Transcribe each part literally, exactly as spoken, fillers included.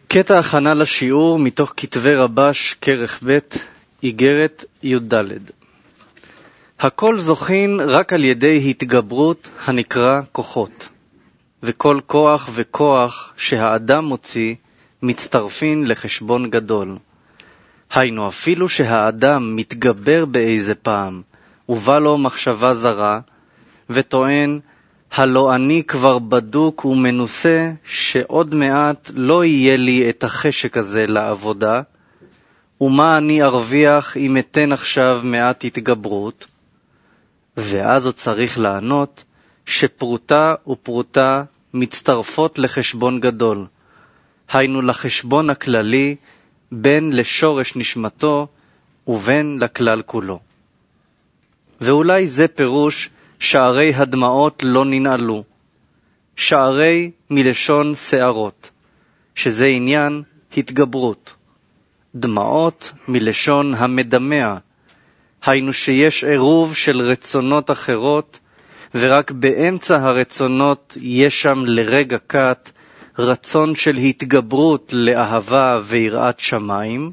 קטע הכנה לשיעור מתוך כתבי רבש כרך ב' איגרת י"ד. הכל זוכין רק על ידי התגברות הנקרא כוחות, וכל כוח וכוח שהאדם מוציא מצטרפין לחשבון גדול. היינו אפילו שהאדם מתגבר באיזה פעם, ובא לו מחשבה זרה, וטוען, הלא אני כבר בדוק ומנוסה, שעוד מעט לא יהיה לי את החשק הזה לעבודה, ומה אני ארוויח אם אתן עכשיו מעט התגברות? ואז הוא צריך לענות שפרוטה ופרוטה מצטרפות לחשבון גדול, היינו לחשבון הכללי, בין לשורש נשמתו ובין לכלל כולו. ואולי זה פירוש שערי הדמעות לא ננעלו, שערי מלשון שערות, שזה עניין התגברות. דמעות מלשון המדמע, היינו שיש עירוב של רצונות אחרות, ורק באמצע הרצונות יש שם לרגע קט רצון של התגברות לאהבה ויראת שמיים,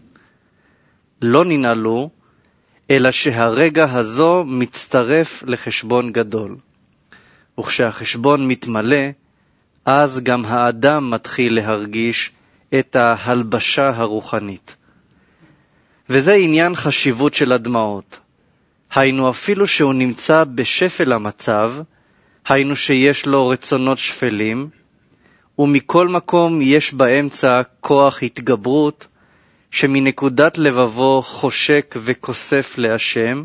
לא ננעלו, אלא שהרגע הזו מצטרף לחשבון גדול. וכשהחשבון מתמלא, אז גם האדם מתחיל להרגיש את ההלבשה הרוחנית. וזה עניין חשיבות של הדמעות. היינו אפילו שהוא נמצא בשפל המצב, היינו שיש לו רצונות שפלים, ומכל מקום יש באמצע כוח התגברות, שמנקודת לבבו חושק וכוסף להשם,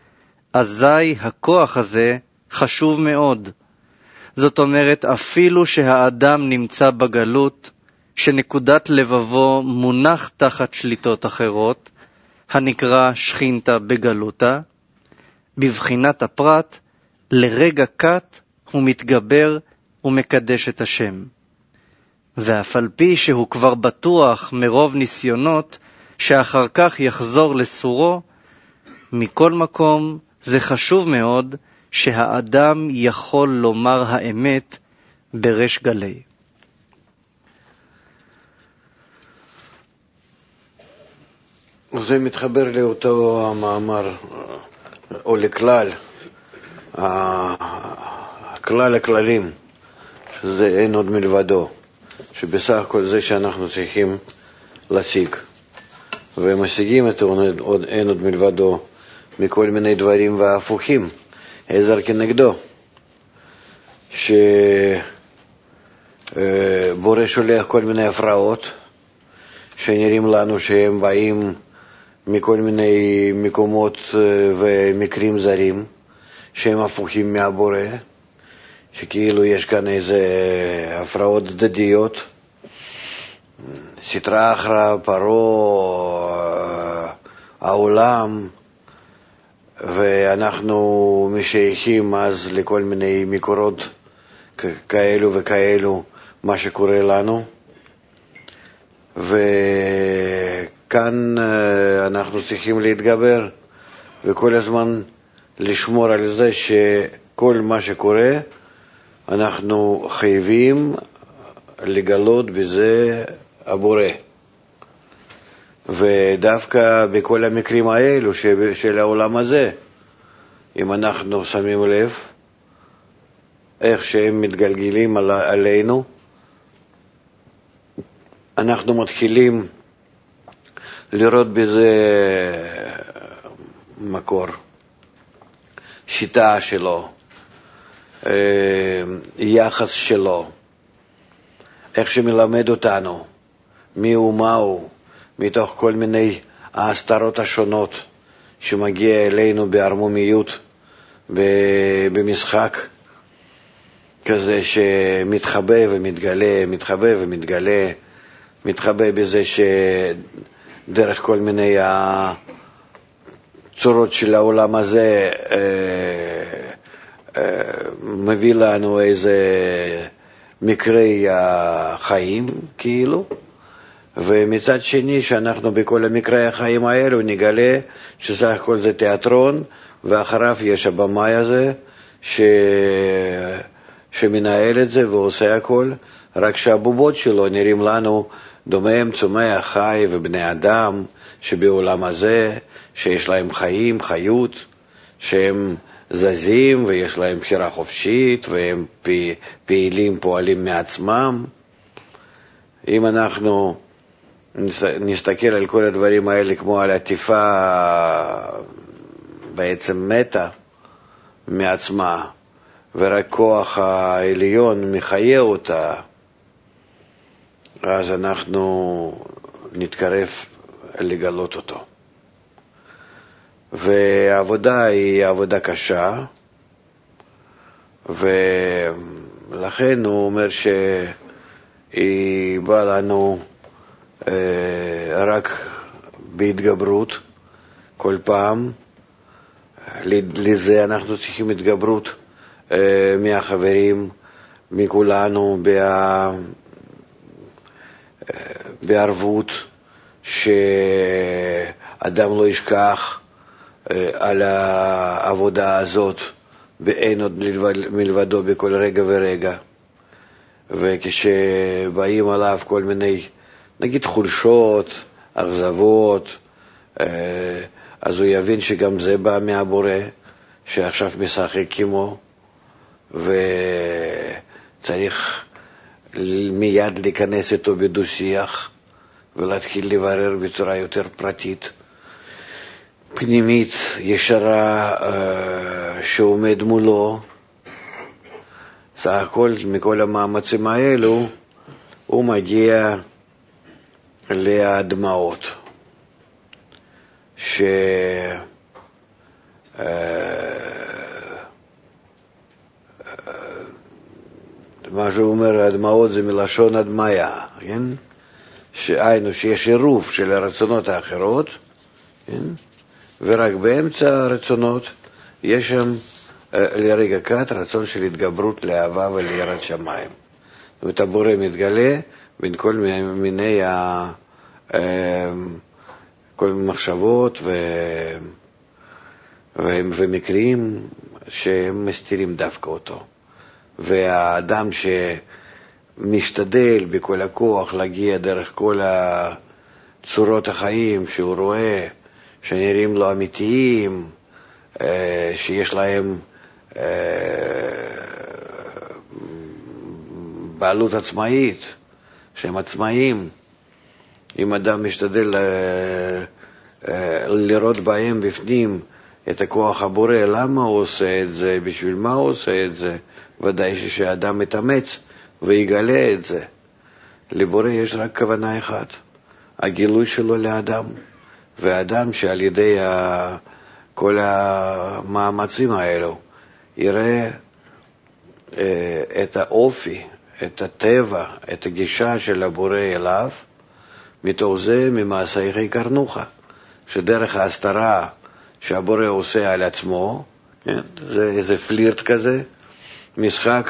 אזי הכוח הזה חשוב מאוד. זאת אומרת, אפילו שהאדם נמצא בגלות, שנקודת לבבו מונח תחת שליטות אחרות, הנקרא שכינתה בגלותה, בבחינת הפרט, לרגע קט הוא מתגבר ומקדש את השם. ואף על פי שהוא כבר בטוח מרוב ניסיונות שאחר כך יחזור לסורו, מכל מקום זה חשוב מאוד שהאדם יכול לומר האמת בריש גלי. זה מתחבר לאותו המאמר, או לכלל, הכלל הכללים, שזה אין עוד מלבדו, שבסך הכל זה שאנחנו צריכים להשיג, ומשיגים את עוד, אין עוד מלבדו מכל מיני דברים והפוכים, עזר כנגדו, שבורא שולח כל מיני הפרעות, שנראים לנו שהם באים מכל מיני מקומות ומקרים זרים, שהם הפוכים מהבורא, שכאילו יש כאן איזה הפרעות צדדיות, סטרא אחרא, פרעה, העולם, ואנחנו משייכים אז לכל מיני מקורות כאלו וכאלו מה שקורה לנו, וכאן אנחנו צריכים להתגבר וכל הזמן לשמור על זה שכל מה שקורה אנחנו חייבים לגלות בזה הבורא. ודווקא בכל המקרים האלו של העולם הזה, אם אנחנו שמים לב איך שהם מתגלגלים על, עלינו, אנחנו מתחילים לראות בזה מקור, שיטה שלו, יחס שלו, איך שמלמד אותנו מי הוא מה הוא, מתוך כל מיני ההסתרות השונות שמגיע אלינו בהרמומיות, במשחק כזה שמתחבא ומתגלה, מתחבא ומתגלה, מתחבא בזה שדרך כל מיני הצורות של העולם הזה מביא לנו איזה מקרי החיים כאילו, ומצד שני שאנחנו בכל המקרי החיים האלו נגלה שסך הכל זה תיאטרון, ואחריו יש הבמאי הזה ש... שמנהל את זה ועושה הכל, רק שהבובות שלו נראים לנו דומיהם צומח חי ובני אדם שבעולם הזה, שיש להם חיים, חיות, שהם זזים ויש להם בחירה חופשית והם פעילים, פועלים מעצמם. אם אנחנו נסתכל על כל הדברים האלה כמו על עטיפה בעצם מתה מעצמה, ורק כוח העליון מחיה אותה, אז אנחנו נתקרב לגלות אותו. והעבודה היא עבודה קשה, ולכן הוא אומר שהיא באה לנו רק בהתגברות כל פעם. לזה אנחנו צריכים התגברות מהחברים, מכולנו, בערבות, שאדם לא ישכח על העבודה הזאת ואין עוד מלבדו בכל רגע ורגע. וכשבאים עליו כל מיני, נגיד, חולשות, אכזבות, אז הוא יבין שגם זה בא מהבורא, שעכשיו משחק עמו, וצריך מיד להיכנס איתו בדו-שיח, ולהתחיל לברר בצורה יותר פרטית, פנימית, ישרה, שעומד מולו. סך הכל, מכל המאמצים האלו, הוא מגיע להדמעות, ש... מה שהוא אומר, הדמעות זה מלשון הדמיה, כן? שהיינו שיש עירוב של הרצונות האחרות, כן? ורק באמצע הרצונות יש שם לרגע קט רצון של התגברות לאהבה וליראת שמיים. זאת אומרת, הבורא מתגלה בין כל מיני ה... כל מחשבות ו... ו... ומקרים שהם מסתירים דווקא אותו. והאדם שמשתדל בכל הכוח להגיע דרך כל צורות החיים שהוא רואה, שנראים לו אמיתיים, שיש להם בעלות עצמאית, שהם עצמאיים, אם אדם משתדל לראות בהם בפנים את הכוח הבורא, למה הוא עושה את זה, בשביל מה הוא עושה את זה, ודאי שהאדם מתאמץ ויגלה את זה. לבורא יש רק כוונה אחת, הגילוי שלו לאדם, והאדם שעל ידי כל המאמצים האלו יראה את האופי, את הטבע, את הגישה של הבורא אליו, מתוך זה ממעשי קרנוך, שדרך ההסתרה שהבורא עושה על עצמו, כן? זה איזה פלירט כזה, משחק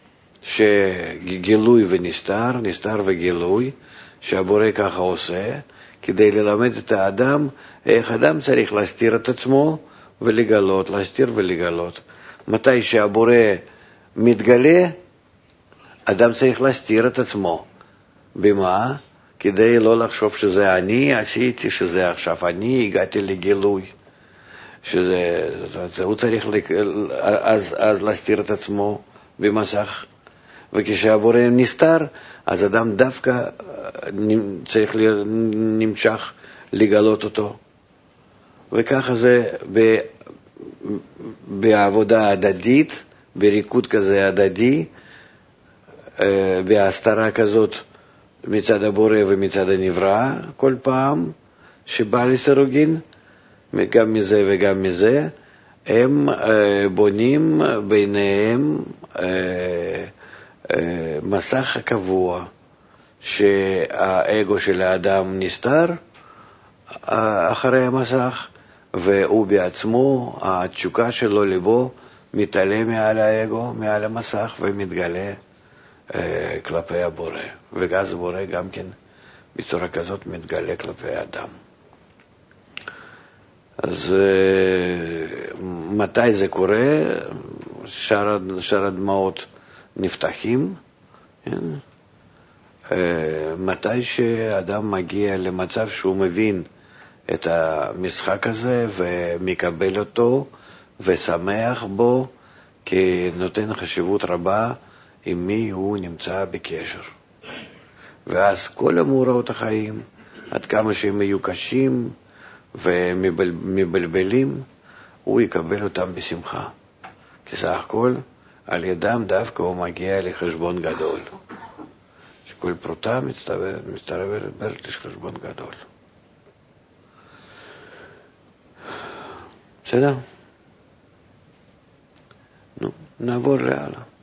שגילוי ונסתר, נסתר וגילוי, שהבורא ככה עושה, כדי ללמד את האדם איך אדם צריך להסתיר את עצמו ולגלות, להסתיר ולגלות. מתי שהבורא מתגלה, אדם צריך להסתיר את עצמו. במה? כדי לא לחשוב שזה אני עשיתי, שזה עכשיו אני הגעתי לגילוי. שזה, הוא צריך אז, אז להסתיר את עצמו במסך. וכשהבורא נסתר, אז אדם דווקא צריך נמשך לגלות אותו. וככה זה ב, בעבודה הדדית, בריקוד כזה הדדי, בהסתרה כזאת מצד הבורא ומצד הנברא, כל פעם שבא לסירוגין, גם מזה וגם מזה, הם בונים ביניהם מסך הקבוע, שהאגו של האדם נסתר אחרי המסך, והוא בעצמו, התשוקה שלו לבו, מתעלה מעל האגו, מעל המסך, ומתגלה כלפי הבורא. ואז הבורא גם כן בצורה כזאת מתגלה כלפי האדם. אז מתי זה קורה? שער הדמעות נפתחים, כן? מתי שאדם מגיע למצב שהוא מבין את המשחק הזה ומקבל אותו ושמח בו, כי נותן חשיבות רבה עם מי הוא נמצא בקשר. ואז כל המאורעות החיים, עד כמה שהם יהיו קשים ומבלבלים, הוא יקבל אותם בשמחה. כי סך הכל, על ידם דווקא הוא מגיע לחשבון גדול. שכל פרוטה מצטרפת לחשבון גדול. בסדר? נו, נעבור להלאה.